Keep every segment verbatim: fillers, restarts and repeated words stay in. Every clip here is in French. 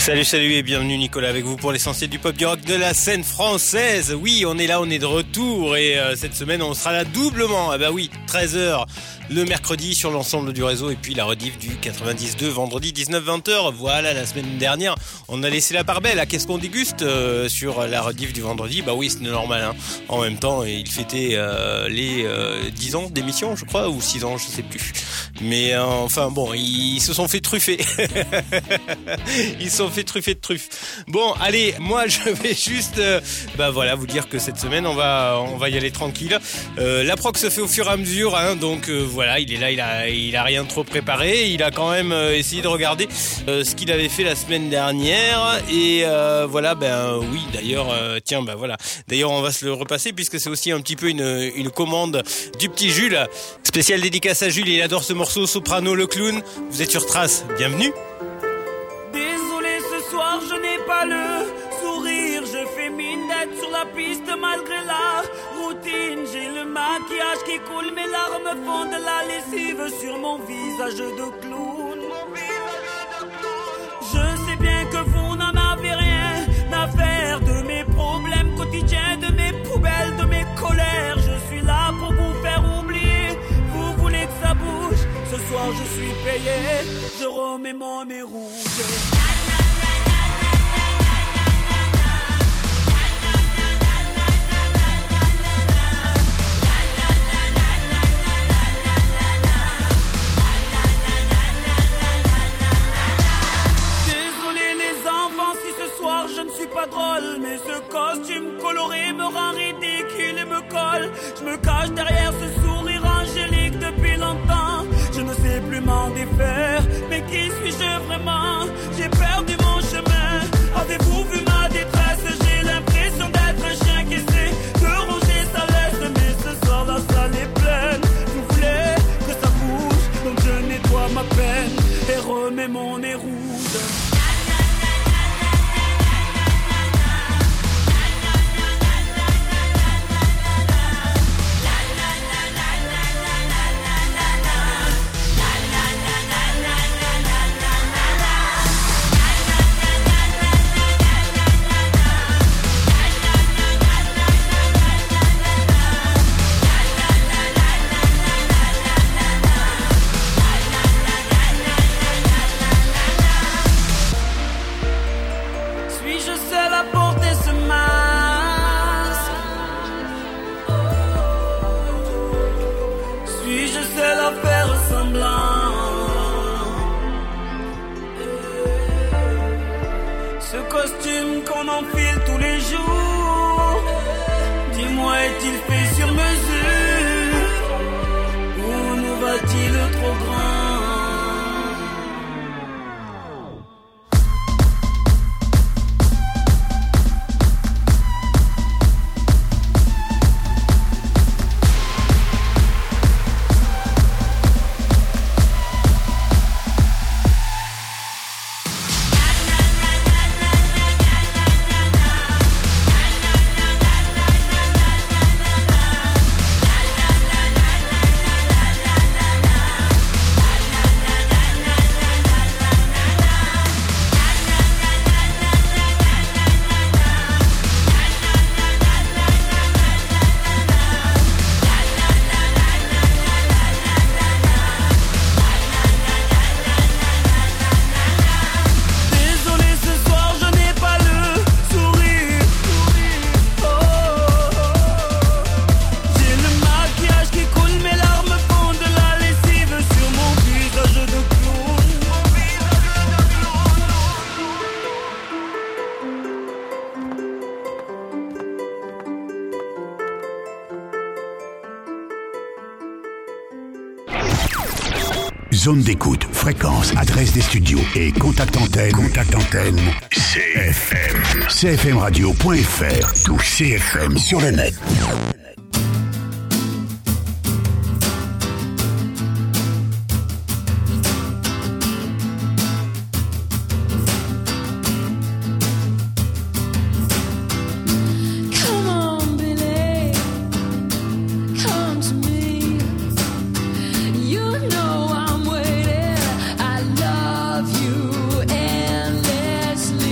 Salut, salut et bienvenue Nicolas avec vous pour l'essentiel du pop du rock de la scène française. Oui, on est là, on est de retour et euh, cette semaine on sera là doublement. Ah bah oui, treize heures le mercredi sur l'ensemble du réseau et puis la rediff du quatre-vingt-dix deux vendredi dix-neuf vingt heures. Voilà, la semaine dernière on a laissé la part belle à qu'est-ce qu'on déguste euh, sur la rediff du vendredi. Bah oui, c'est normal hein. En même temps il fêtait euh, les euh, dix ans d'émission je crois, ou six ans je sais plus. Mais euh, enfin bon, ils se sont fait truffer. Ils se sont fait truffer de truffes. Bon, allez, moi je vais juste euh, bah voilà, vous dire que cette semaine on va on va y aller tranquille. Euh, la proc se fait au fur et à mesure hein, donc euh, voilà, il est là, il a il a rien trop préparé, il a quand même euh, essayé de regarder euh, ce qu'il avait fait la semaine dernière et euh, voilà, ben oui, d'ailleurs euh, tiens, ben voilà. D'ailleurs, on va se le repasser puisque c'est aussi un petit peu une une commande du petit Jules. Spécial dédicace à Jules, il adore ce morceau Soprano le clown. Vous êtes sur Trace, bienvenue. Désolé, ce soir je n'ai pas le sourire. Je fais mine d'être sur la piste malgré la routine. J'ai le maquillage qui coule, mes larmes font de la lessive sur mon visage de clown. Je sais bien que vous n'en avez rien à faire de mes problèmes quotidiens, de mes poubelles, de mes colères. Je suis là pour vous faire oublier. Vous voulez que ça bouge? Ce soir je suis payé, je remets mon nez rouge. Je ne suis pas drôle, mais ce costume coloré me rend ridicule et me colle. Je me cache derrière ce sourire angélique depuis longtemps. Je ne sais plus m'en défaire, mais qui suis-je vraiment? J'ai perdu mon chemin. Avez-vous vu ma détresse? J'ai l'impression d'être un chien qui essaie de ronger sa laisse. Mais ce soir la salle est pleine. Vous voulez que ça bouge, donc je nettoie ma peine et remets mon nez rouge. Qu'on enfile tous les jours, dis-moi, est-il fait sur mesure ou nous va-t-il trop grand? Zone d'écoute, fréquence, adresse des studios et contact antenne. Contact antenne. C F M. C F M radio point F R. Tout C F M sur le net. Endlessly.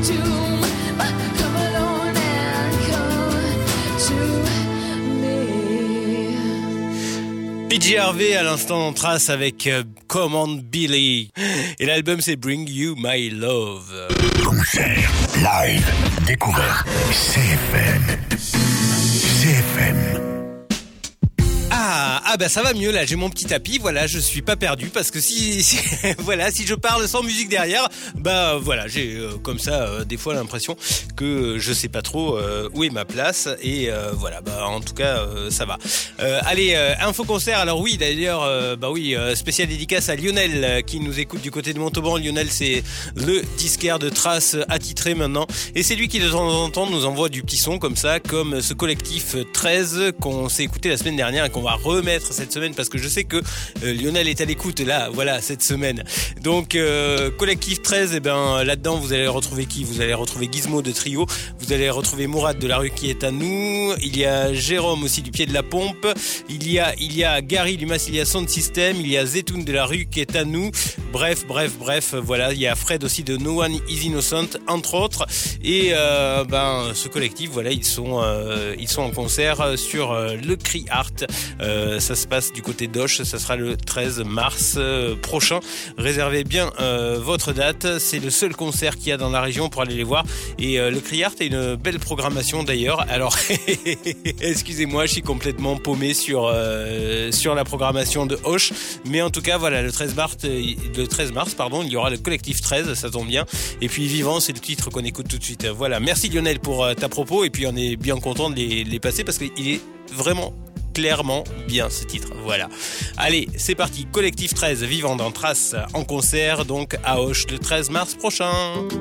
doom, but come alone and come to me. P J Harvey à l'instant en trace avec euh, Come On Billy. Et l'album c'est Bring You My Love. Concert, live, découverte, C F M. C F M. Ah, ah bah ça va mieux là, j'ai mon petit tapis, voilà, je suis pas perdu parce que si, si voilà, si je parle sans musique derrière, bah voilà, j'ai euh, comme ça euh, des fois l'impression que euh, je sais pas trop euh, où est ma place et euh, voilà, bah en tout cas euh, ça va. Euh, allez, euh, info concert. Alors oui, d'ailleurs, euh, bah oui, euh, spécial dédicace à Lionel euh, qui nous écoute du côté de Montauban. Lionel, c'est le disquaire de traces attitré maintenant et c'est lui qui de temps en temps nous envoie du petit son comme ça, comme ce collectif treize qu'on s'est écouté la semaine dernière et qu'on va remettre cette semaine parce que je sais que euh, Lionel est à l'écoute là, voilà, cette semaine. Donc euh, collectif treize, et eh ben là-dedans vous allez retrouver qui? Vous allez retrouver Gizmo de Trio, vous allez retrouver Mourad de La Rue qui est à nous, il y a Jérôme aussi du Pied de la Pompe, il y a il y a Gary du Massilia Sound System, il y a Zetoun de La Rue qui est à nous. Bref, bref, bref, voilà, il y a Fred aussi de No One Is Innocent entre autres et euh, ben ce collectif, voilà, ils sont euh, ils sont en concert sur euh, le Cri Art. Euh, ça se passe du côté d'Auch, ça sera le treize mars euh, prochain. Réservez bien euh, votre date, c'est le seul concert qu'il y a dans la région pour aller les voir. Et euh, le Cri Art a une belle programmation d'ailleurs. Alors, excusez-moi, je suis complètement paumé sur euh, sur la programmation de Auch, mais en tout cas, voilà, le treize mars, le treize mars, pardon, il y aura le collectif treize, ça tombe bien. Et puis Vivant, c'est le titre qu'on écoute tout de suite. Voilà, merci Lionel pour euh, ta propos, et puis on est bien content de les, les passer parce qu'il est vraiment clairement bien ce titre, voilà. Allez, c'est parti, collectif treize, Vivant dans Trace en concert donc à Auch le treize mars prochain.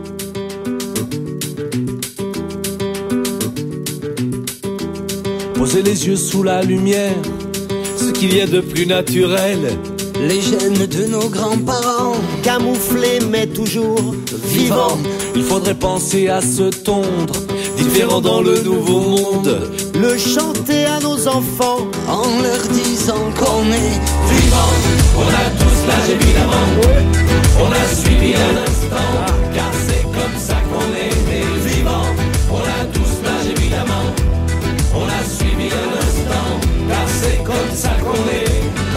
Posez les yeux sous la lumière, ce qu'il y a de plus naturel. Les gènes de nos grands-parents, camouflés mais toujours vivants. Il faudrait penser à se tondre, différent dans le nouveau monde. Le chanter à nos enfants, en leur disant qu'on est vivants. On a tous l'âge évidemment, on a suivi un instant, car c'est comme ça qu'on est né. Vivants, on a tous l'âge évidemment, on a suivi un instant, car c'est comme ça qu'on est.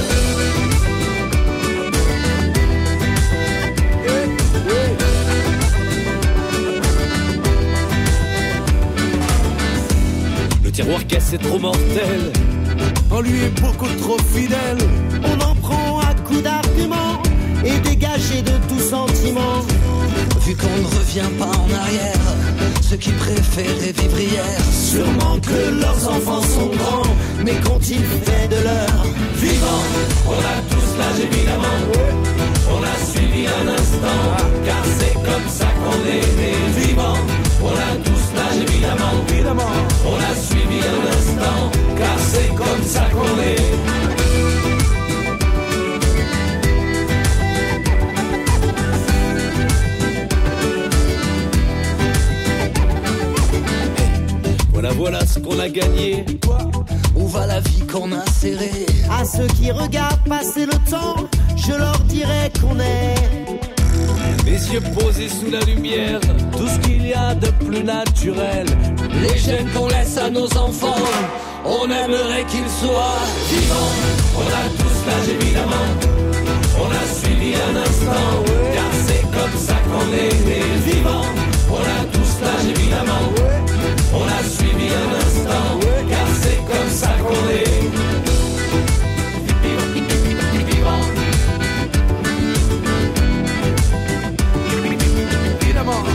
Le tiroir caisse est trop mortel, on lui est beaucoup trop fidèle. On en prend à coups d'arguments et dégagé de tout sentiment. Vu qu'on ne revient pas en arrière, ceux qui préféraient vivre hier, sûrement que leurs enfants sont grands, mais qu'ont-ils fait de leur vivant? On a tous l'âge évidemment, on a suivi un instant, car c'est comme ça qu'on est né. Vivant, on a tous l'âge évidemment, évidemment, on a suivi un instant, car c'est comme ça qu'on est. Voilà, voilà ce qu'on a gagné. Où va la vie qu'on a serrée? À ceux qui regardent passer le temps, je leur dirai qu'on est les yeux posés sous la lumière, tout ce qu'il y a de plus naturel. Les gènes qu'on laisse à nos enfants, on aimerait qu'ils soient vivants. On a tous l'âge évidemment, on a suivi un instant, car c'est comme ça qu'on est né. Vivants, on a tous l'âge évidemment, on a suivi un instant, car c'est comme ça qu'on est. Vivant. Évidemment.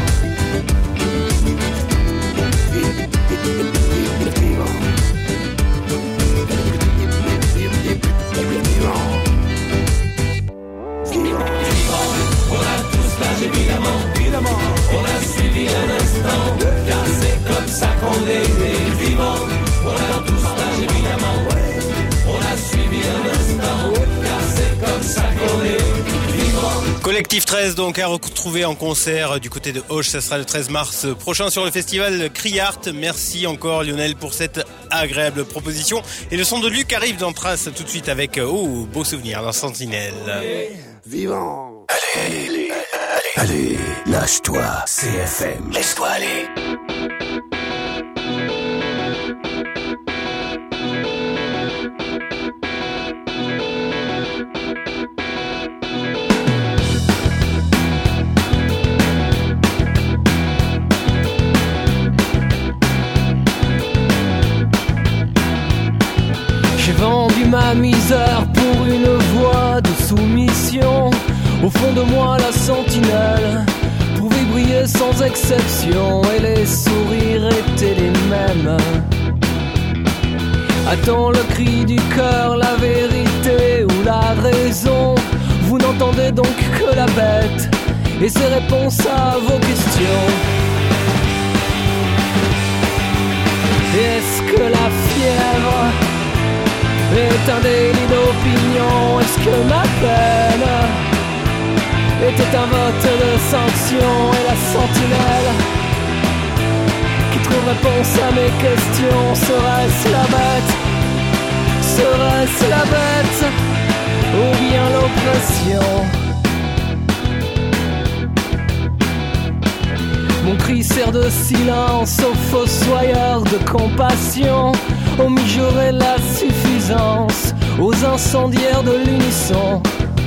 Évidemment, évidemment, on a suivi un instant, car c'est comme ça qu'on est né. Vivant, on a tous l'âge évidemment, on a suivi un instant, car c'est comme ça qu'on est vivant. Collectif treize donc à retrouver en concert du côté de Auch, ça sera le treize mars prochain sur le festival Cri Art. Merci encore Lionel pour cette agréable proposition. Et le son de Luc arrive dans Trace tout de suite avec oh beau souvenir dans Sentinelle. vivant. Allez, allez, allez. Allez, lâche-toi, C F M, laisse-toi aller. J'ai vendu ma misère pour une voie de soumission. Au fond de moi la sentinelle pouvait briller sans exception, et les sourires étaient les mêmes. Attends le cri du cœur, la vérité ou la raison. Vous n'entendez donc que la bête et ses réponses à vos questions. Est-ce que la fièvre est un délit d'opinion? Est-ce que ma peine était un vote de sanction? Et la sentinelle qui trouve réponse à mes questions, serait-ce la bête? Serait-ce la bête ou bien l'oppression? Mon cri sert de silence aux fossoyeurs de compassion, aux mijaurés la suffisance, aux incendiaires de l'unisson.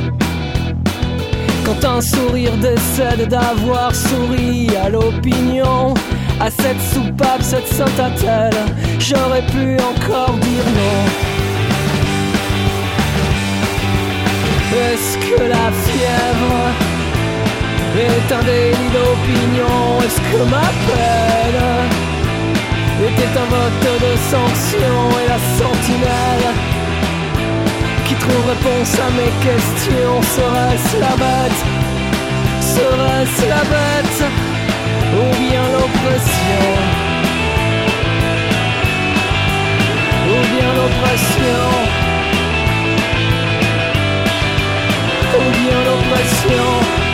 Quand un sourire décède d'avoir souri à l'opinion, à cette soupape, cette sainte-attelle, j'aurais pu encore dire non. Est-ce que la fièvre est un délit d'opinion? Est-ce que ma peine était un vote de sanction? Et la sentinelle qui trouve réponse à mes questions, serait-ce la bête? Serait-ce la bête ou bien l'oppression? Ou bien l'oppression? Ou bien l'oppression?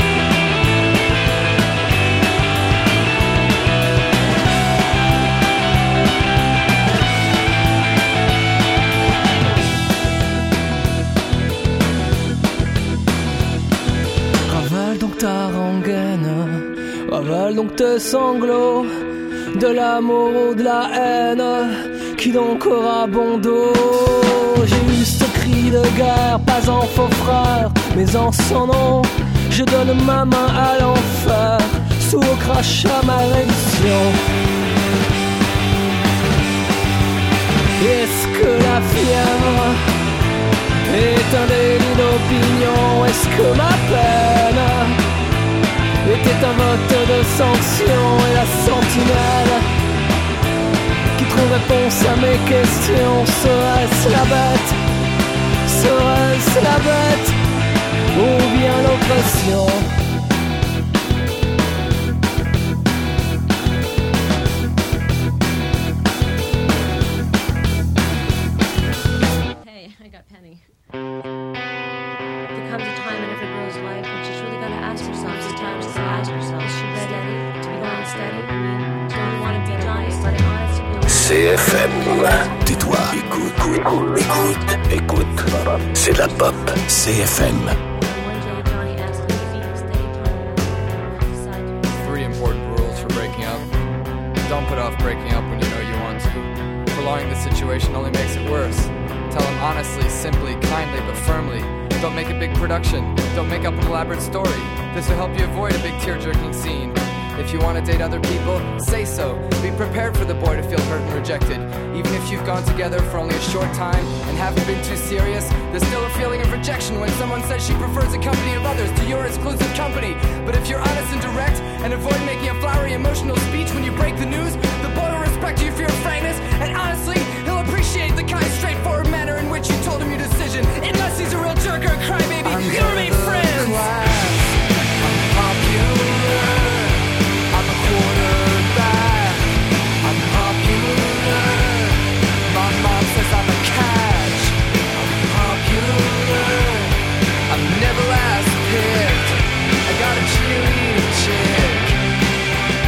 Ta rengaine, ravale donc tes sanglots, de l'amour ou de la haine, qui donc aura bon dos? J'ai eu ce cri de guerre, pas en faux frère, mais en son nom. Je donne ma main à l'enfer, sous au crachat malédiction. Est-ce que la fièvre est un délit d'opinion? Est-ce que ma peine était un vote de sanction? Et la sentinelle qui trouve réponse à mes questions, serait-ce la bête? Serait-ce la bête ou bien l'oppression? Hey, I got Penny. There comes a time in every girl's life when she's really got to ask herself, sometimes to ask herself, is she ready to be going steady? I mean, do you want to be honest, but honest to be C F M, tais-toi, écoute, écoute, écoute, écoute, c'est la pop, C F M. Three important rules for breaking up. Don't put off breaking up when you know you want to. Prolonging the situation only makes it worse. Tell them honestly, simply, kindly, but firmly. Don't make a big production. Don't make up an elaborate story. This will help you avoid a big tear-jerking scene. If you want to date other people, say so. Be prepared for the boy to feel hurt and rejected. Even if you've gone together for only a short time and haven't been too serious, there's still a feeling of rejection when someone says she prefers the company of others to your exclusive company. But if you're honest and direct and avoid making a flowery emotional speech when you break the news, the boy will respect you for your frankness, and honestly, he'll appreciate the kind, straightforward manner in which you told him your decision. Unless he's a real jerk or a crybaby, you'll remain friends. I'm popular. I'm a quarterback. I'm popular. My mom says I'm a catch. I'm popular. I'm never last picked. I got a cheerleader chick.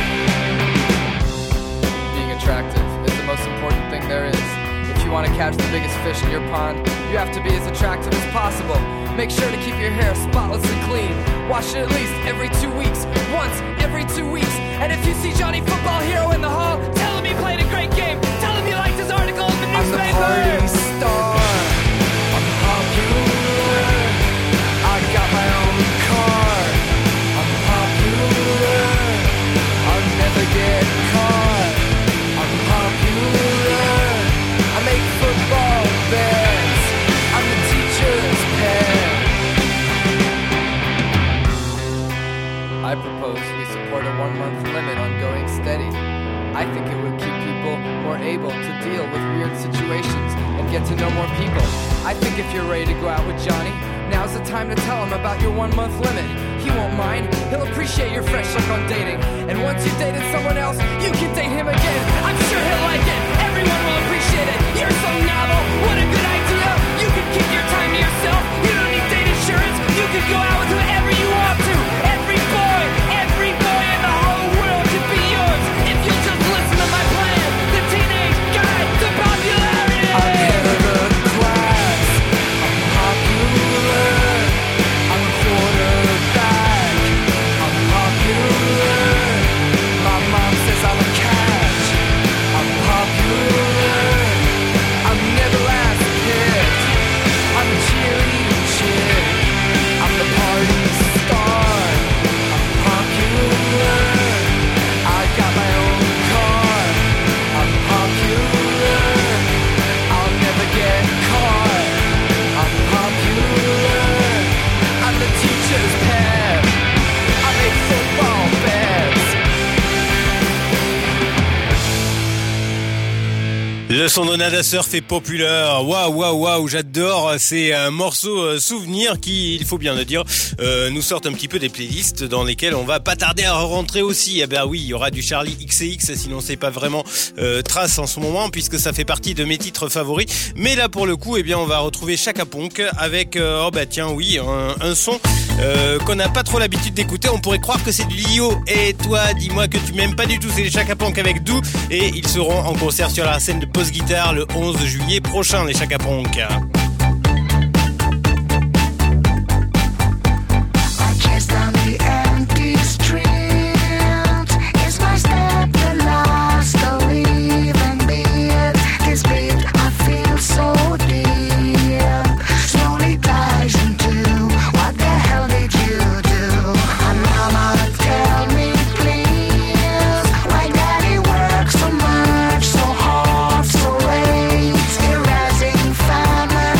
Being attractive is the most important thing there is. If you want to catch the biggest fish in your pond. You have to be as attractive as possible. Make sure to keep your hair spotless and clean. Wash it at least every two weeks. Once every two weeks. And if you see Johnny Football Hero in the hall, tell him he played a great game. Tell him you liked his article in the newspaper. I'm the party star. I'm popular. I got my own car. I'm popular. I'll never get caught. I'm popular. I make football bets. I'm the teacher's pet. I propose we support a one-month limit on going steady. I think it would keep people more able to deal with weird situations and get to know more people. I think if you're ready to go out with Johnny, now's the time to tell him about your one-month limit. He won't mind. He'll appreciate your fresh look on dating. And once you've dated someone else, you can date him again. I'm sure he'll like it. Everyone will appreciate it. You're so novel. What a good idea. You can keep your time to yourself. You don't need date insurance. You can go out with whoever you want to. Every boy, every boy in the whole world could be yours if you'll just listen to my plan. The Teenage Guide to Popularity. I'm head of the class. I'm popular. I'm a quarterback. I'm popular. My mom says I'm a catch. I'm popular. I'm never last picked. I'm a cheerleading chick. I'm the party star. I'm popular. I got my own car. I'm popular. I'll never get caught. I'm popular. I'm the teacher's pet. I make football bets. Le son de Nada Surf est populaire. Waouh, waouh, waouh, j'adore. C'est un morceau euh, souvenir qui, il faut bien le dire, euh, nous sort un petit peu des playlists dans lesquelles on va pas tarder à rentrer aussi. Eh ben oui, il y aura du Charlie X C X, sinon c'est pas vraiment euh, trace en ce moment puisque ça fait partie de mes titres favoris. Mais là pour le coup, eh bien on va retrouver Chaka Ponk avec, euh, oh bah tiens oui, un, un son euh, qu'on n'a pas trop l'habitude d'écouter. On pourrait croire que c'est du Lio. Et toi, dis-moi que tu m'aimes pas du tout. C'est les Chaka Ponk avec Dou et ils seront en concert sur la scène de Post Guitare le onze juillet prochain, les Chaka Ponk. Family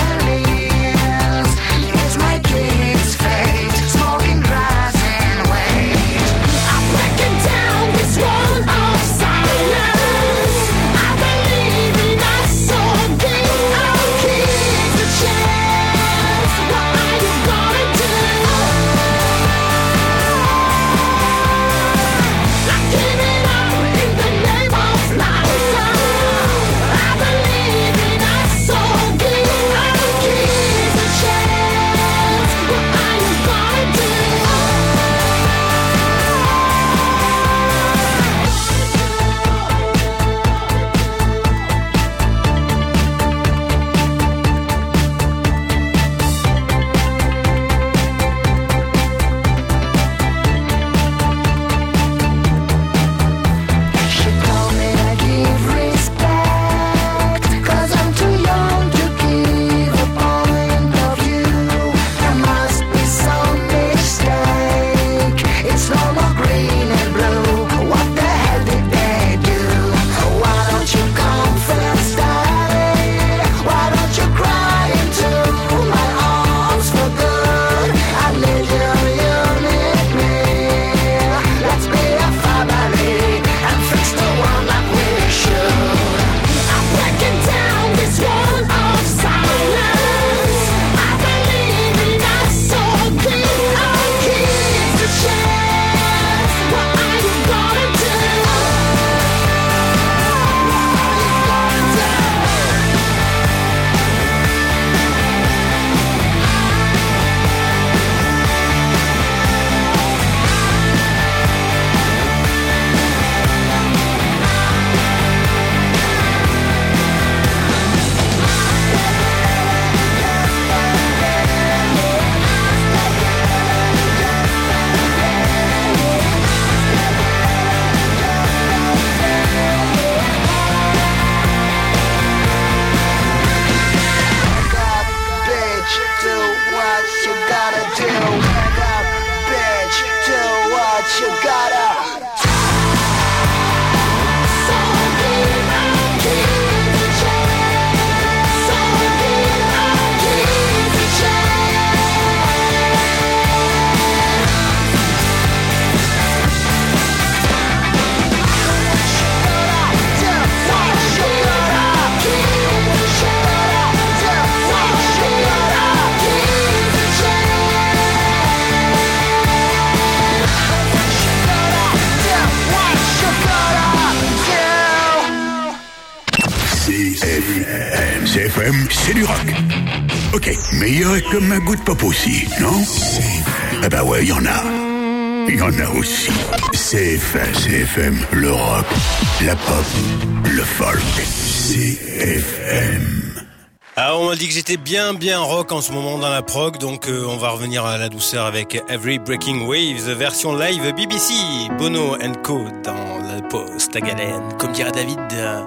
M. C F M, c'est du rock. Ok, mais il y aurait comme un goût de pop aussi, non? Ah bah ouais, il y en a. Il y en a aussi. C F M, C F M, le rock, la pop, le folk. C F M. Ah, on m'a dit que j'étais bien bien rock en ce moment dans la prog, donc euh, on va revenir à la douceur avec Every Breaking Waves, version live B B C, Bono and Co dans le poste à galène, comme dirait David, euh...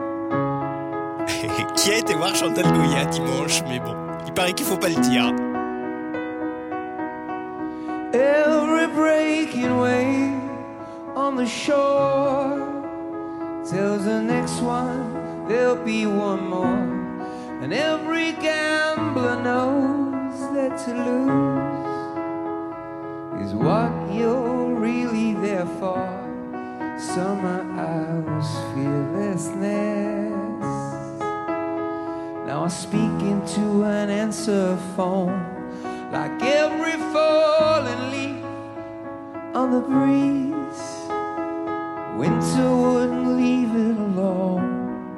qui a été voir Chantal Goya dimanche, mais bon, il paraît qu'il faut pas le dire. Every breaking wave on the shore tells the next one there'll be one more. And every gambler knows that to lose is what you're really there for. Summer hours, fearlessness. Now I speak into an answer phone, like every falling leaf on the breeze. Winter wouldn't leave it alone.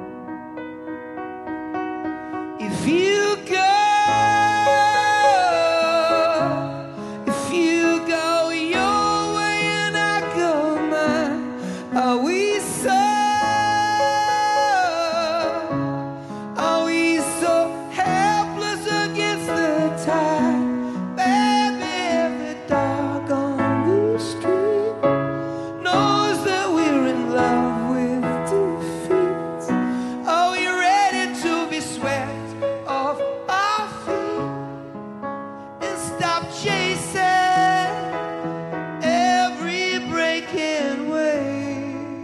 If you go, if you go your way and I go mine, are we so, are we so helpless against the tide? Baby, every dog on the street knows that we're in love with defeat. Are we ready to be swept off our feet and stop chasing every breaking wave?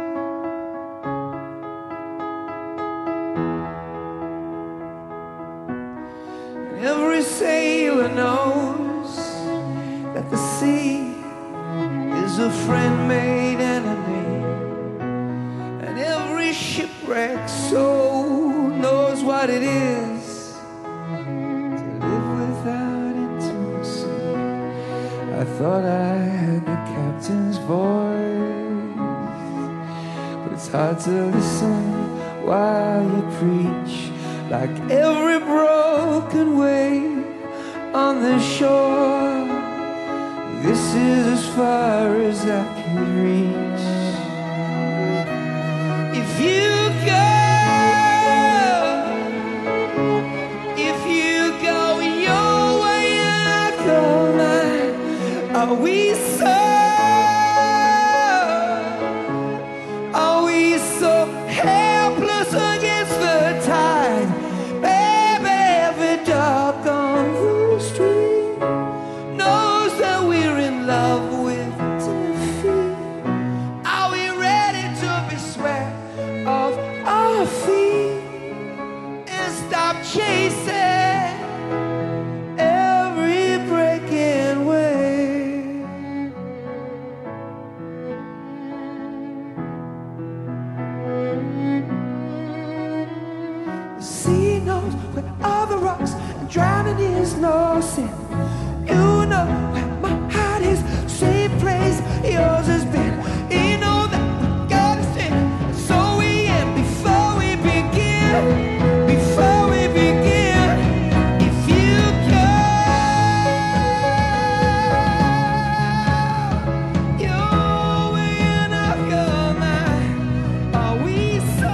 And every sailor knows that the sea is a friend made enemy, and every shipwrecked soul knows what it is to live without intimacy. I thought I had the captain's voice, but it's hard to listen while you preach. Like every broken wave on the shore, this is as far as I can reach. If you go, are we so, are we so helpless against the tide? Baby, every dog on the street knows that we're in love with defeat. Are we ready to be swept off our feet and stop chasing every breaking wave? Drowning is no sin. You know where my heart is, same place yours has been. You know that we gotta sin, so we end before we begin. Before we begin, if you go your way and I go mine, are we so?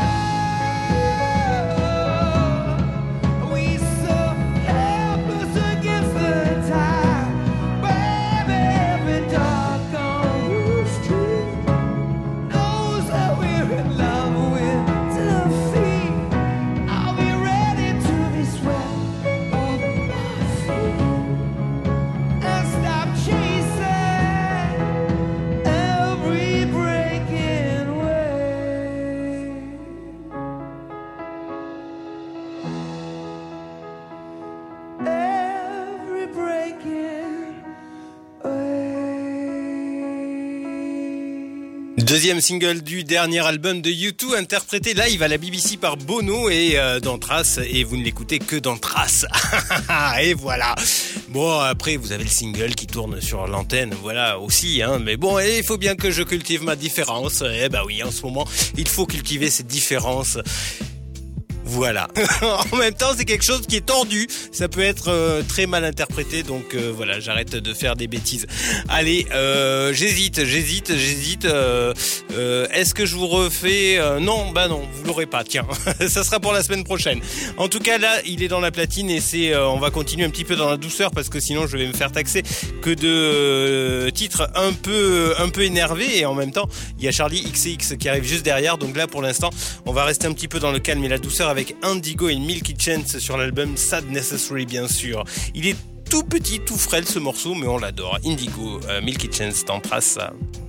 Deuxième single du dernier album de U deux, interprété live à la B B C par Bono et euh, dans Trace, et vous ne l'écoutez que dans Trace. Et voilà. Bon, après, vous avez le single qui tourne sur l'antenne, voilà, aussi, hein. Mais bon, il faut bien que je cultive ma différence. Eh ben oui, en ce moment, il faut cultiver cette différence. Voilà. En même temps, c'est quelque chose qui est tordu. Ça peut être euh, très mal interprété. Donc euh, voilà, j'arrête de faire des bêtises. Allez, euh, j'hésite, j'hésite, j'hésite. Euh, euh, est-ce que je vous refais euh, Non, bah non, vous l'aurez pas. Tiens, ça sera pour la semaine prochaine. En tout cas, là, il est dans la platine et c'est. Euh, on va continuer un petit peu dans la douceur parce que sinon, je vais me faire taxer que de euh, titres un peu, un peu énervés. Et en même temps, il y a Charlie X C X qui arrive juste derrière. Donc là, pour l'instant, on va rester un petit peu dans le calme et la douceur avec Indigo et Milky Chance sur l'album Sad Necessary, bien sûr. Il est tout petit, tout frêle ce morceau, mais on l'adore. Indigo, euh, Milky Chance, t'embrasse.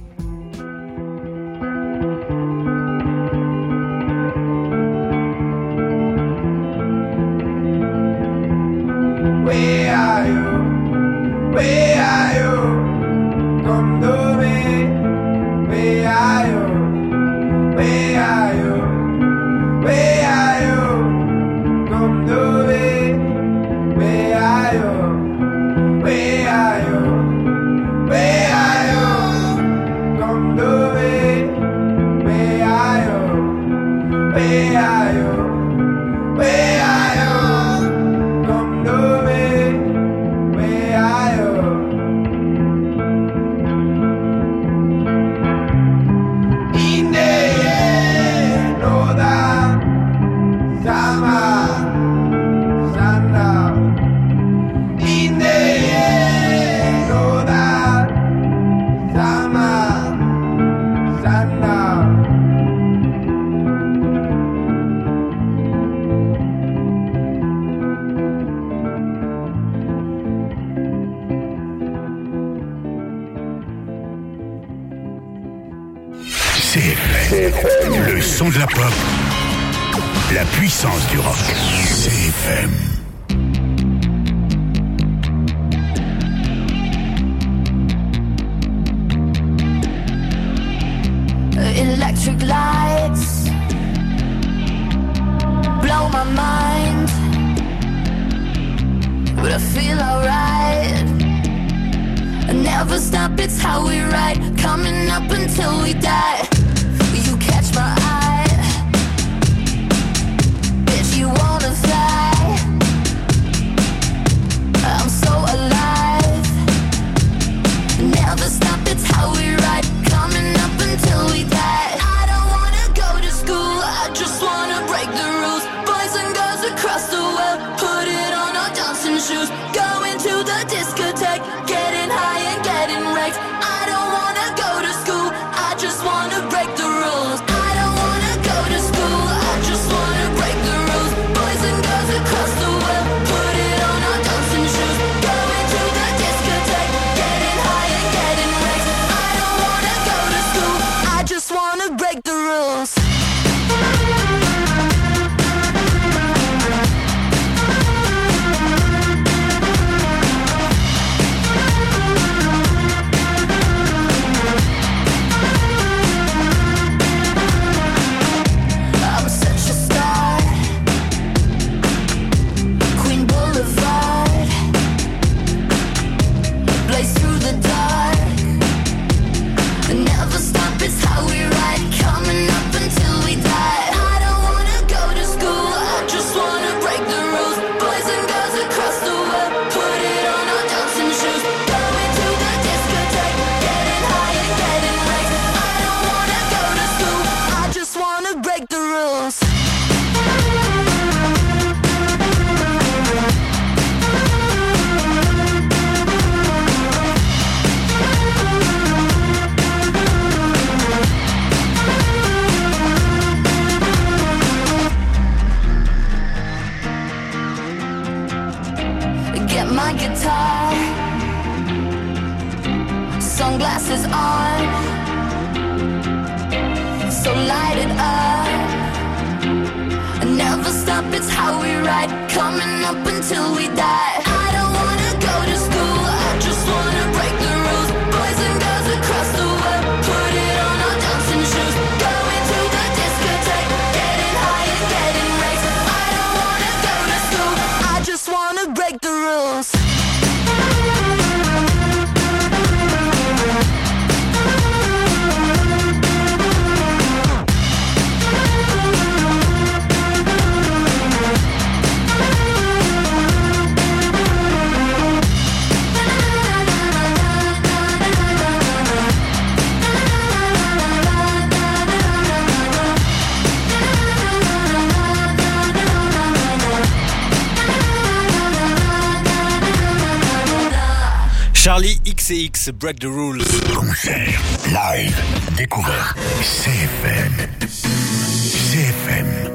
Where are you? Where are you? Come to me. Where are you? Where are you? Where are you? Come to me. Where are you? Where are you? Where are you? Come to me. Where are you? Where are you? Where are you? Come to me. Where are you? In the air, no da, sama, sanda. In the air, no da, sama, sanda. C F M, le son de la pop, la puissance du rock. C F M. Electric lights blow my mind, but I feel alright. I never stop, it's how we ride, coming up until we die. You catch my eye, bitch, you wanna fly. I'm so alive. Never stop, it's how we ride, coming up until we die. I don't wanna go to school, I just wanna break the rules. Boys and girls across the world, put it on our dancing shoes. Going to the discotheque, getting high and getting wrecked. I don't wanna go to school, I just wanna break the rules. I don't wanna go to school, I just wanna break the rules. Boys and girls across the world, put it on our dancing shoes. Going to the discotheque, getting high and getting wrecked. I don't wanna go to school, I just wanna break the rules. I'm such a star, Queen Boulevard, blaze through the dark. Never stop, it's how we ride, coming up until we die. I don't wanna go to school, I just wanna break the rules. Boys and girls across the world, put it on our dancing shoes. Going to the discotheque, getting high and getting wrecked. I don't wanna go to school, I just wanna break the rules. Get my guitar, sunglasses on, so light it up. Never stop, it's how we ride, coming up until we die. I don't wanna go to school, I just wanna break the rules. Boys and girls across the world, put it on our dancing shoes. Going to the discotheque, getting high and getting wrecked. I don't wanna go to school, I just wanna break the rules. X et X, Break the Rules. Concert, live, découverte, C F M. C F M.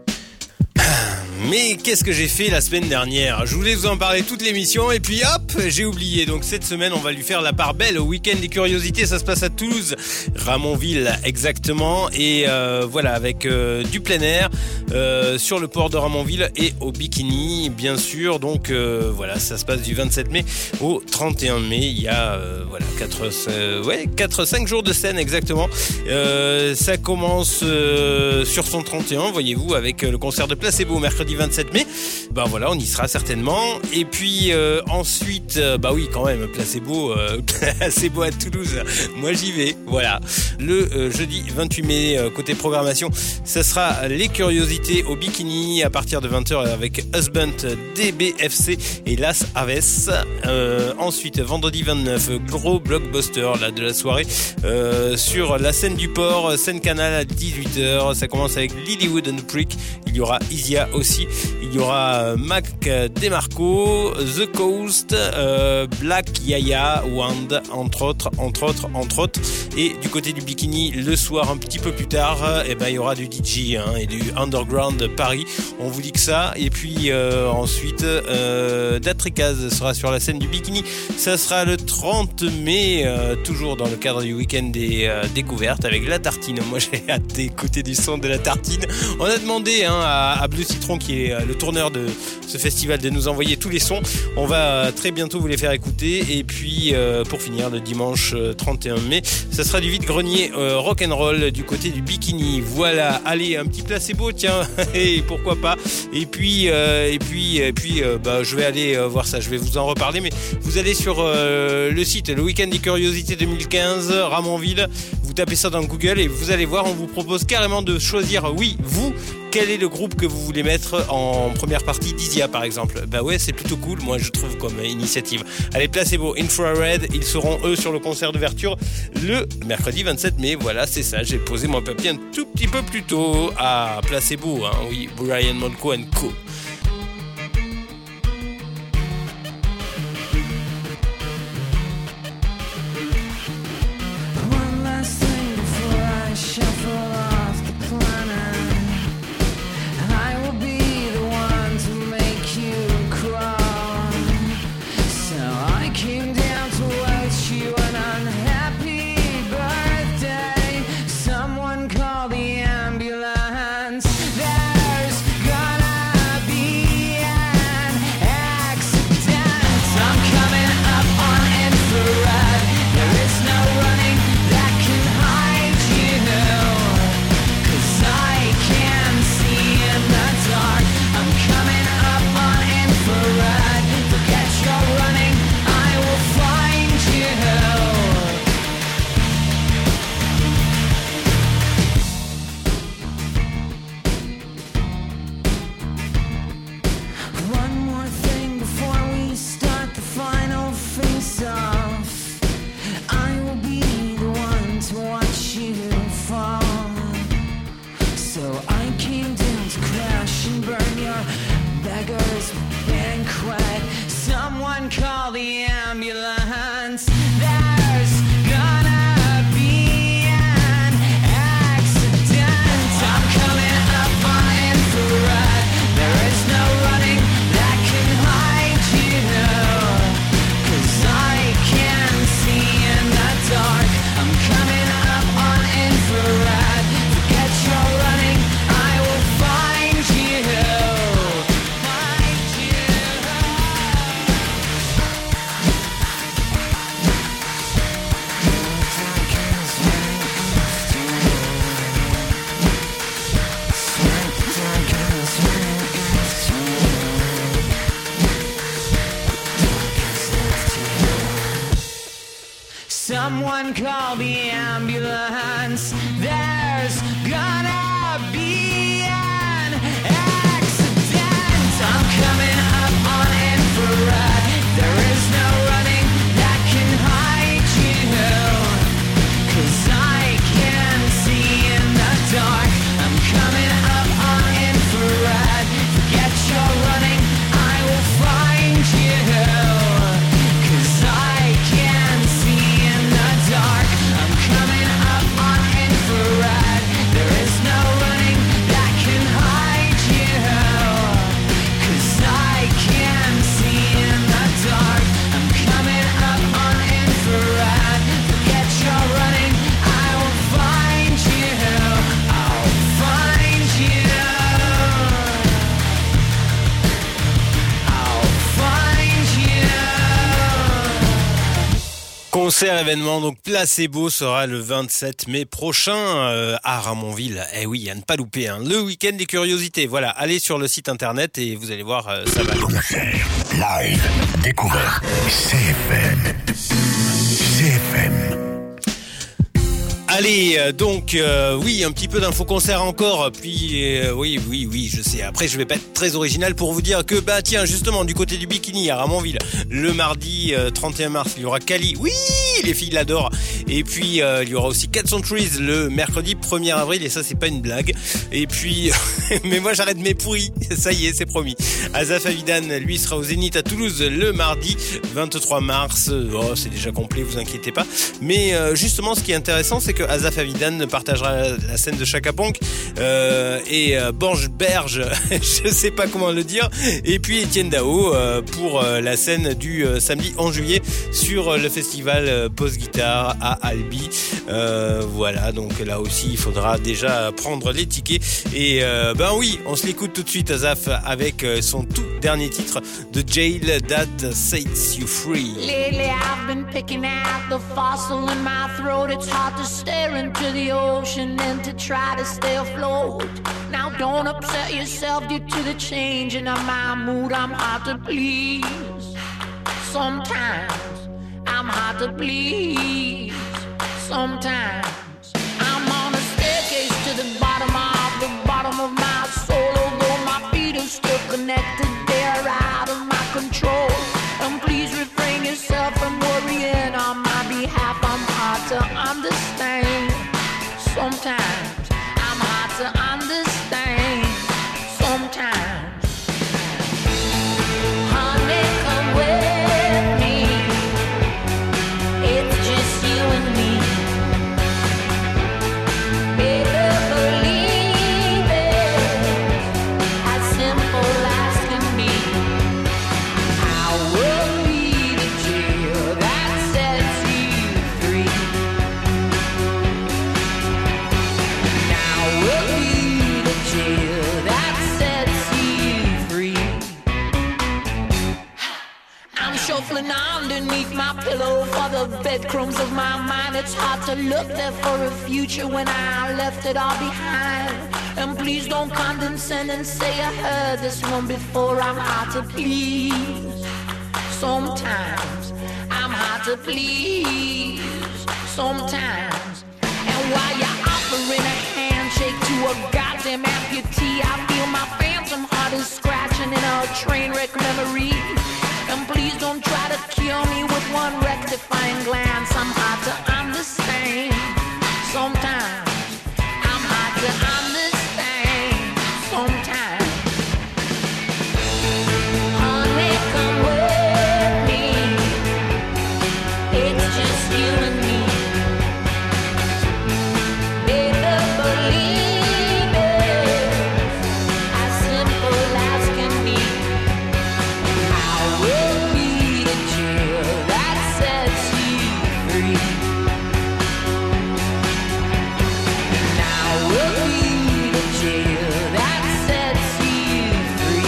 Mais qu'est-ce que j'ai fait la semaine dernière? Je voulais vous en parler toute l'émission et puis hop, j'ai oublié. Donc cette semaine, on va lui faire la part belle au week-end des curiosités. Ça se passe à Toulouse, Ramonville exactement. Et euh, voilà, avec euh, du plein air euh, sur le port de Ramonville et au Bikini, bien sûr. Donc euh, voilà, ça se passe du vingt-sept mai au trente et un mai. Il y a euh, voilà quatre, euh, ouais, quatre, cinq jours de scène exactement. Euh, ça commence euh, sur son trente et un, voyez-vous, avec le concert de Placebo mercredi vingt-sept mai. Ben voilà, on y sera certainement. Et puis euh, ensuite, euh, bah oui, quand même, Placebo, euh, Placebo à Toulouse. Moi, j'y vais. Voilà. Le euh, jeudi vingt-huit mai, euh, côté programmation, ça sera les curiosités au Bikini à partir de vingt heures avec Husband, D B F C et Las Aves. Euh, ensuite, vendredi vingt-neuf, gros blockbuster là de la soirée euh, sur la scène du port, scène canal à dix-huit heures. Ça commence avec Lilywood and Prick. Il y aura Isia aussi. Il y aura Mac DeMarco, The Coast, euh, Black Yaya, Wand, entre autres, entre autres, entre autres. Et du côté du Bikini, le soir, un petit peu plus tard, eh ben, il y aura du D J hein, et du Underground Paris. On vous dit que ça. Et puis euh, ensuite, euh, Datrikaz sera sur la scène du Bikini. Ça sera le trente mai, euh, toujours dans le cadre du week-end des euh, découvertes avec La Tartine. Moi, j'ai hâte d'écouter du son de La Tartine. On a demandé hein, à, à Bleu Citron, qui est le tourneur de ce festival, de nous envoyer tous les sons. On va très bientôt vous les faire écouter. Et puis euh, pour finir, le dimanche trente et un mai, ça sera du vide-grenier euh, rock'n'roll du côté du Bikini. Voilà, allez, un petit placebo, tiens, et pourquoi pas. Et puis euh, et puis et puis euh, bah je vais aller euh, voir ça, je vais vous en reparler, mais vous allez sur euh, le site le week-end des curiosités deux mille quinze Ramonville, vous tapez ça dans Google et vous allez voir, on vous propose carrément de choisir, oui, vous, quel est le groupe que vous voulez mettre en première partie d'Isia par exemple. Bah ouais, c'est plutôt cool, moi je trouve, comme initiative. Allez, Placebo, Infrared, ils seront eux sur le concert d'ouverture le mercredi vingt-sept mai. Voilà, c'est ça, j'ai posé mon papier un tout petit peu plus tôt à Placebo, hein, oui, Brian Molko and Co. Someone call the ambulance. There's gonna be an accident. I'm coming up on infrared. There is no running that can hide you, 'cause I can see in the dark. I'm coming up on infrared. Forget your running, I will find you, 'cause I can Concert événement, donc Placebo sera le vingt-sept mai prochain euh, à Ramonville. Eh oui, à ne pas louper, hein. Le week-end des curiosités. Voilà, allez sur le site internet et vous allez voir, euh, ça va. Concert, live, découverte, C F M. C F M. Allez, euh, donc, euh, oui, un petit peu d'info-concert encore, puis, euh, oui, oui, oui, je sais, après je vais pas être très original pour vous dire que, bah tiens, justement, du côté du Bikini à Ramonville, le mardi euh, trente et un mars, il y aura Kali, oui, les filles l'adorent, et puis euh, il y aura aussi Cats Centuries le mercredi premier avril, et ça c'est pas une blague, et puis, mais moi j'arrête mes pourris, ça y est, c'est promis. Azaf Avidan, lui, sera au Zénith à Toulouse le mardi vingt-trois mars, oh, c'est déjà complet, vous inquiétez pas, mais euh, justement, ce qui est intéressant, c'est que Azaf Avidan partagera la scène de Chaka Ponk euh, et euh, Borge Berge, je sais pas comment le dire, et puis Étienne Dao euh, pour euh, la scène du euh, samedi onze juillet sur euh, le festival euh, Post Guitare à Albi. Euh, voilà, donc là aussi il faudra déjà prendre les tickets et euh, ben oui, on se l'écoute tout de suite Azaf avec euh, son tout dernier titre de Jail That Sets You Free. Lately I've been picking out the fossil in my throat. It's hard to stare into the ocean and to try to stay afloat. Now don't upset yourself due to the changing of my mood. I'm hard to please. Sometimes I'm hard to please. Sometimes I'm on a staircase to the bottom of the bottom of my soul. Although my feet are still connected, they're out of my control. And please refrain yourself from worrying on my behalf. I'm hard to understand. Sometimes I'm hard to understand. Sometimes, honey, come with me. It's just you and me. Baby, believe it. As simple as can be. I will be the jail that sets you free. Now we'll be the jail that sets you free. I'm shuffling underneath my pillow for the bedcrumbs of my mind. It's hard to look there for a future when I left it all behind. And please don't condescend and say I heard this one before. I'm hard to please. Sometimes I'm hard to please. Sometimes. And while you're offering a handshake to a goddamn amputee, I feel my phantom heart is scratching in a train wreck memory. And please don't try to kill me with one rectifying glance. I'm hard to understand. Sometimes I'm hard to understand. Sometimes, honey, come with me. It's just you and me. Baby, believe it. As simple as can be. I will be the jail that sets you free. Now we'll be the jail that sets you free.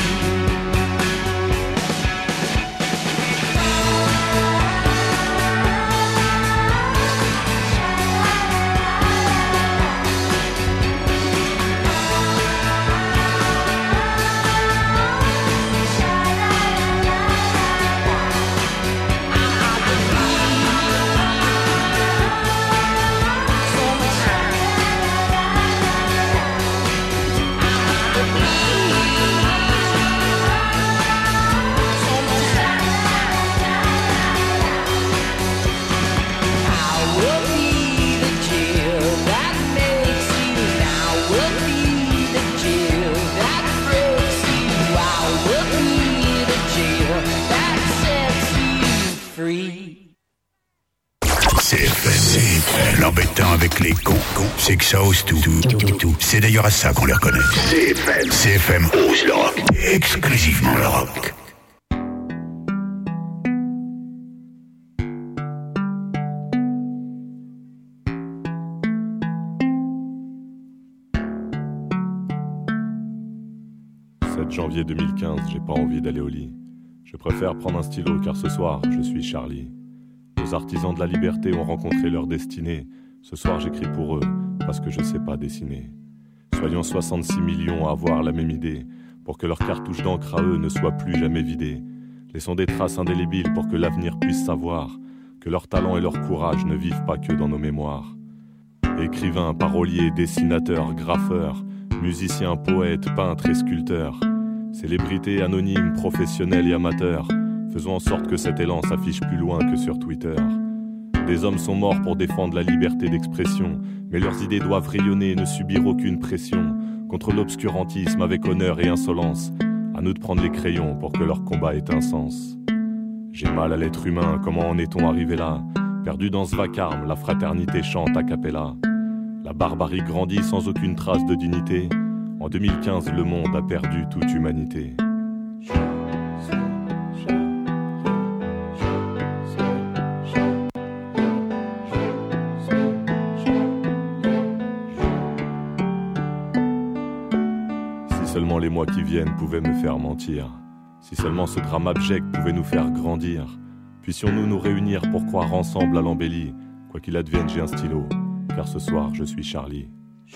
C F M, C F M. L'embêtant avec les cons, cons, c'est que ça ose tout, tout, tout, tout, tout. C'est d'ailleurs à ça qu'on les reconnaît. C F M, C F M ose le rock, exclusivement le rock. sept janvier deux mille quinze, j'ai pas envie d'aller au lit. Je préfère prendre un stylo car ce soir, je suis Charlie. Le Nos artisans de la liberté ont rencontré leur destinée. Ce soir j'écris pour eux, parce que je sais pas dessiner. Soyons soixante-six millions à avoir la même idée, pour que leur cartouche d'encre à eux ne soit plus jamais vidée. Laissons des traces indélébiles pour que l'avenir puisse savoir que leur talent et leur courage ne vivent pas que dans nos mémoires. Écrivains, paroliers, dessinateurs, graffeurs, musiciens, poètes, peintres et sculpteurs, célébrités anonymes, professionnels et amateurs, faisons en sorte que cet élan s'affiche plus loin que sur Twitter. Des hommes sont morts pour défendre la liberté d'expression, mais leurs idées doivent rayonner et ne subir aucune pression. Contre l'obscurantisme avec honneur et insolence, à nous de prendre les crayons pour que leur combat ait un sens. J'ai mal à l'être humain, comment en est-on arrivé là? Perdu dans ce vacarme, la fraternité chante a cappella. La barbarie grandit sans aucune trace de dignité. En deux mille quinze, le monde a perdu toute humanité. Si seulement les mois qui viennent pouvaient me faire mentir. Si seulement ce drame abject pouvait nous faire grandir. Puissions-nous nous réunir pour croire ensemble à l'embellie. Quoi qu'il advienne, j'ai un stylo, car ce soir je suis Charlie.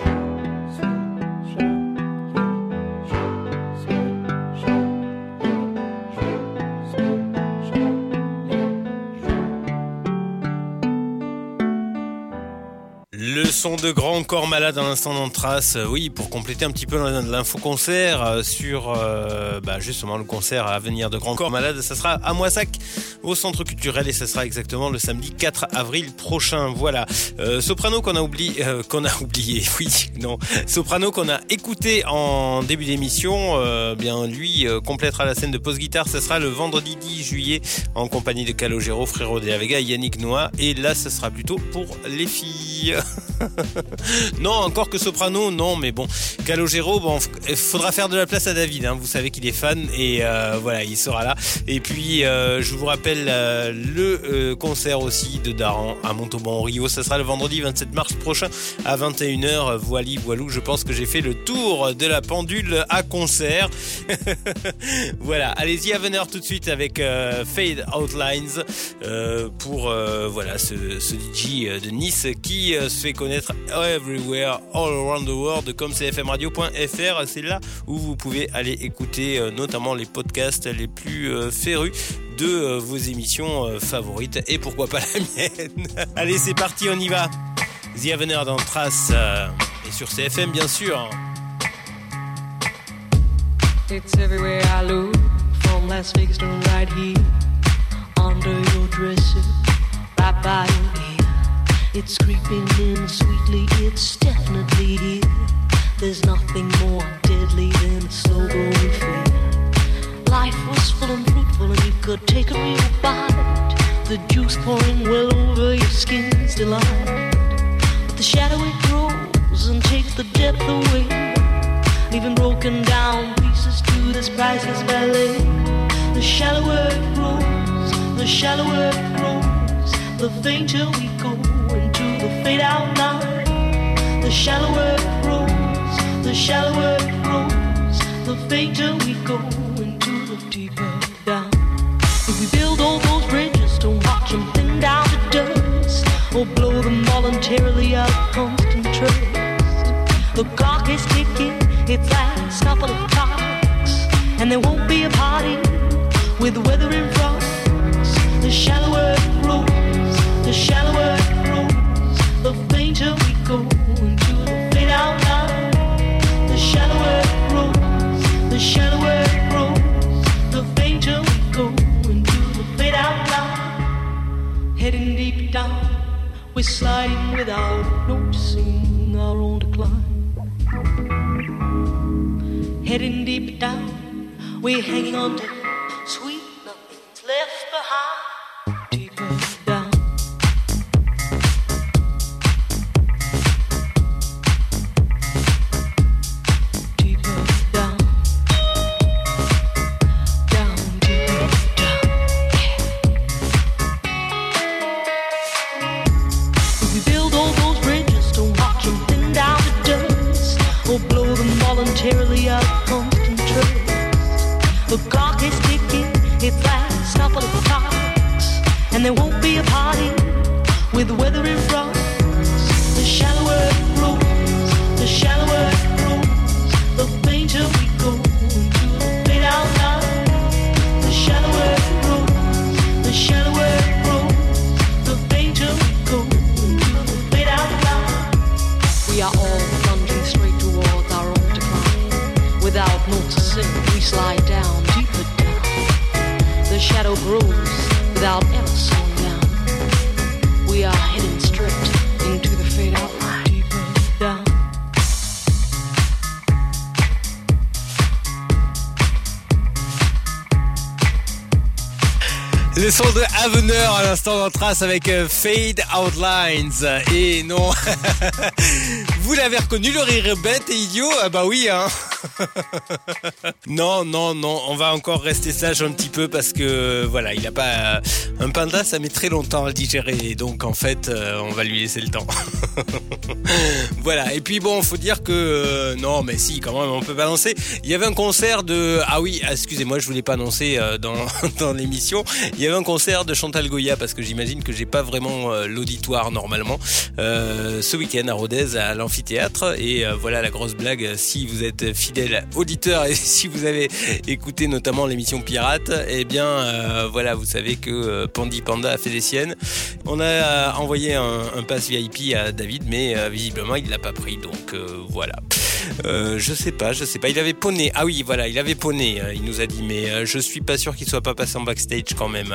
Le son de Grand Corps Malade à l'instant dans Trace, oui, pour compléter un petit peu l'info-concert sur euh, bah justement le concert à venir de Grand Corps Malade, ça sera à Moissac au Centre Culturel et ça sera exactement le samedi quatre avril prochain. Voilà, euh, Soprano qu'on a oublié, euh, qu'on a oublié, oui, non, Soprano qu'on a écouté en début d'émission, euh, bien lui euh, complétera la scène de pause guitare. Ça sera le vendredi dix juillet en compagnie de Calogero, Frérot de la Vega et Yannick Noah. Et là, ce sera plutôt pour les filles. Non, encore que Soprano, non, mais bon, Calogero, bon, il faudra faire de la place à David, hein, vous savez qu'il est fan et euh, voilà, il sera là. Et puis, euh, je vous rappelle euh, le euh, concert aussi de Daran à Montauban au Rio, ça sera le vendredi vingt-sept mars prochain à vingt et une heures. Voili, voilou, je pense que j'ai fait le tour de la pendule à concert. Voilà, allez-y à venir tout de suite avec euh, Fade Outlines euh, pour euh, voilà ce, ce D J de Nice qui euh, se fait connaître everywhere, all around the world, comme c f m radio point f r. C'est là où vous pouvez aller écouter euh, notamment les podcasts les plus euh, férus de euh, vos émissions euh, favorites et pourquoi pas la mienne. Allez, c'est parti, on y va. The Avener dans Trace euh, et sur C F M bien sûr. It's everywhere I look, from Las Vegas to right here, under your dresser, right by your ear. It's creeping in sweetly, it's definitely here. There's nothing more deadly than a slow growing fear. Life was full and fruitful and you could take a real bite. The juice pouring well over your skin's delight. But the shadow it grows and takes the depth away, leaving broken down pieces to this priceless ballet. The shallower it grows, the shallower it grows, the fainter we go into the fade out line. The shallower it grows, the shallower it grows, the fainter we go into the deeper down. If we build all those bridges, don't watch them thin down to dust, or blow them voluntarily out of constant trust. The clock is ticking, its last couple of clocks, and there won't be a party with the weather in front. The shallower it grows, the shallower it grows, the fainter we go into the fade out line. The shallower it grows, the shallower it grows, the fainter we go into the fade out line. Heading deep down, we're sliding without noticing our own decline. Heading deep down, we're hanging on to sweet nothing's left behind. Deeper down. Deeper down. Down, deeper down. If we build all those bridges, don't watch them thin down to dust, or blow them voluntarily out of constant trust. The clock is ticking, its last couple of clocks, and and there won't be a party with the weather in front. The shallower it grows, the shallower it grows, the fainter we go into the fade out line. The shallower it grows, the shallower it grows, the fainter we go into the fade out line. We are all plunging straight towards our own decline. Without note to sing, we slide down, deeper down. The shadow grows without ever slowing down. We are heading straight into the fade out line, deeper down. Le son de Aveneur à l'instant dans Trace avec Fade Outlines. Et non, vous l'avez reconnu, le rire bête et idiot. Ah bah oui, hein. Non, non, non, on va encore rester sage un petit peu parce que voilà, il a pas un panda, ça met très longtemps à le digérer, et donc en fait, euh, on va lui laisser le temps. Voilà. Et puis bon, faut dire que euh, non, mais si, quand même, on peut balancer. Il y avait un concert de ah oui, excusez-moi, je voulais pas annoncer euh, dans dans l'émission. Il y avait un concert de Chantal Goya parce que j'imagine que j'ai pas vraiment euh, l'auditoire normalement euh, ce week-end à Rodez à l'amphithéâtre, et euh, voilà la grosse blague. Si vous êtes fidèle auditeur et si vous avez écouté notamment l'émission Pirate, eh bien euh, voilà, vous savez que euh, Pandy Panda a fait des siennes. On a envoyé un, un pass V I P à David, mais euh, visiblement il l'a pas pris, donc euh, voilà. Euh, je sais pas, je sais pas. Il avait poney. Ah oui, voilà, il avait poney. Il nous a dit, mais euh, je suis pas sûr qu'il soit pas passé en backstage quand même.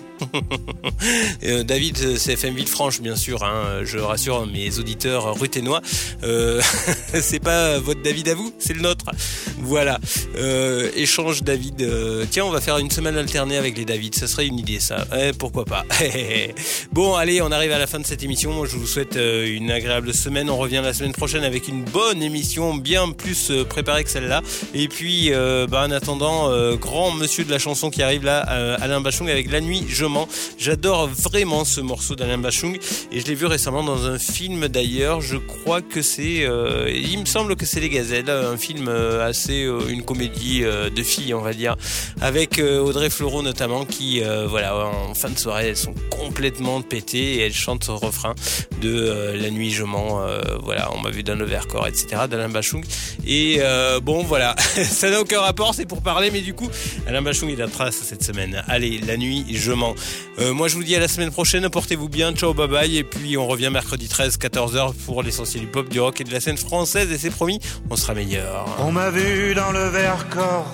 euh, David, c'est F M Villefranche, bien sûr. Hein, je rassure mes auditeurs ruthénois. Euh, c'est pas votre David à vous, c'est le nôtre. Voilà. Euh, échange David. Euh, tiens, on va faire une semaine alternée avec les David. Ça serait une idée, ça. Eh, pourquoi pas. Bon, allez, on arrive à la fin de cette émission. Je vous souhaite euh, une agréable semaine. On revient la semaine prochaine avec une bonne émission, bien plus euh, préparée que celle-là. Et puis, euh, bah, en attendant, euh, grand monsieur de la chanson qui arrive là, euh, Alain Bachung avec La Nuit, je mens. J'adore vraiment ce morceau d'Alain Bachung et je l'ai vu récemment dans un film d'ailleurs. Je crois que c'est, euh, il me semble que c'est Les Gazelles, un film euh, assez, euh, une comédie euh, de filles, on va dire, avec euh, Audrey Fleurot notamment, qui, euh, voilà, en fin de soirée, elles sont complètement pétées et elles chantent ce refrain de euh, La Nuit, je mens. Euh, voilà, on m'a vu dans le Vercors, et cetera d'Alain Bachung. Et euh, bon, voilà, ça n'a aucun rapport, c'est pour parler, mais du coup, Alain Bachung il a trace cette semaine. Allez, La Nuit, je mens. Euh, moi, je vous dis à la semaine prochaine. Portez-vous bien. Ciao, bye bye. Et puis, on revient mercredi treize, quatorze heures pour l'essentiel du pop, du rock et de la scène française. Et c'est promis, on sera meilleur. On m'a vu dans le Vercors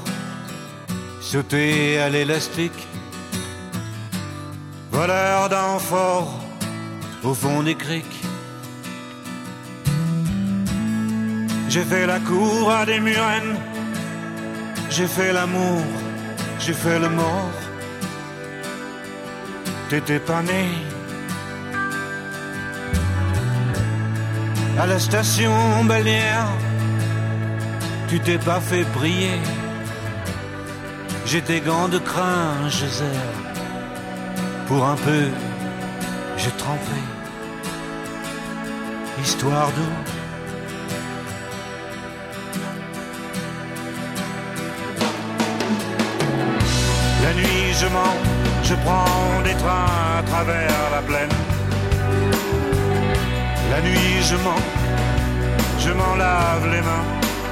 sauter à l'élastique, voleur d'amphores au fond des criques. J'ai fait la cour à des murennes, j'ai fait l'amour, j'ai fait le mort. T'étais pas né. À la station balnéaire, tu t'es pas fait briller. J'ai tes gants de crin, je serre. Pour un peu, j'ai trempé. Histoire d'eau. La nuit, je mens. Je prends des trains à travers la plaine. La nuit, je mens, je m'en lave les mains.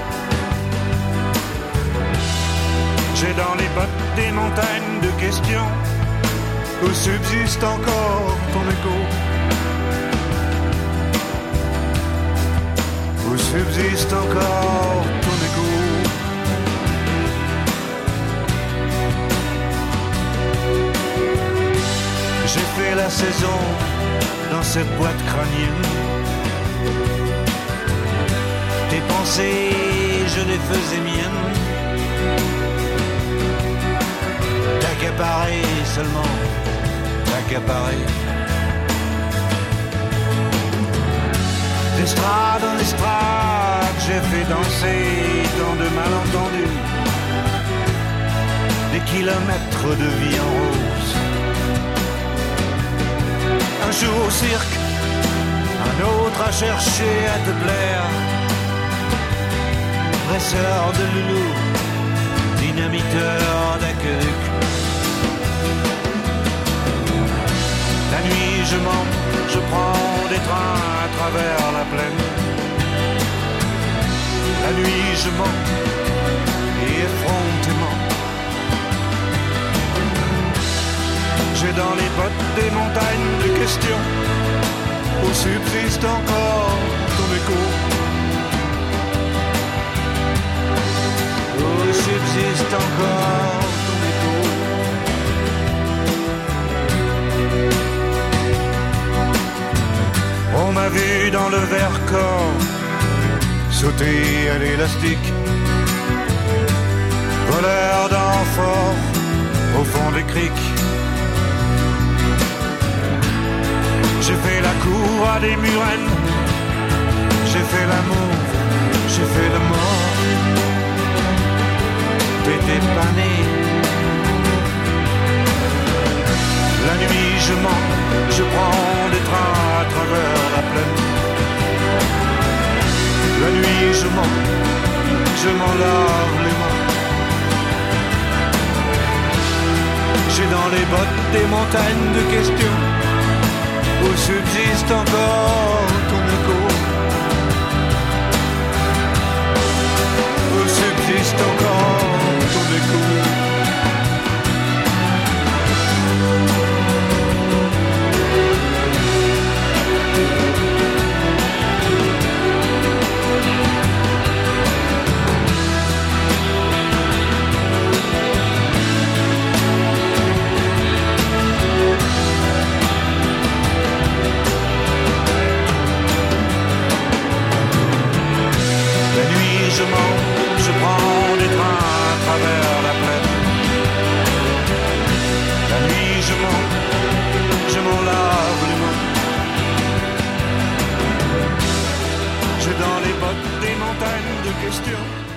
J'ai dans les bottes des montagnes de questions où subsiste encore ton écho. Où subsiste encore ton écho. J'ai fait la saison dans cette boîte crânienne. Tes pensées, je les faisais miennes. T'accaparer seulement, t'accaparer. D'estrade en estrade, j'ai fait danser tant de malentendus. Des kilomètres de vie en rose. Un jour au cirque, un autre à chercher à te plaire. Presseur de loulou, dynamiteur d'aqueduc. je mens, je prends des trains à travers la plaine. La nuit je mens, et effrontément. J'ai dans les bottes des montagnes de questions où subsiste encore ton écho. Où subsiste encore ton écho. On m'a vu dans le Vercors sauter à l'élastique, voleur d'amphores au fond des criques. J'ai fait la cour à des murennes, j'ai fait l'amour, j'ai fait le mort. T'étais pas né. La nuit je mens, je prends des trains à travers la plaine. La nuit je mens, je m'en lave les mains. J'ai dans les bottes des montagnes de questions où subsiste encore ton écho. Où subsiste encore ton écho. Je mens, je prends des trains à travers la plaine. La nuit je mens, je m'en lave les mains. J'ai dans les bottes des montagnes de questions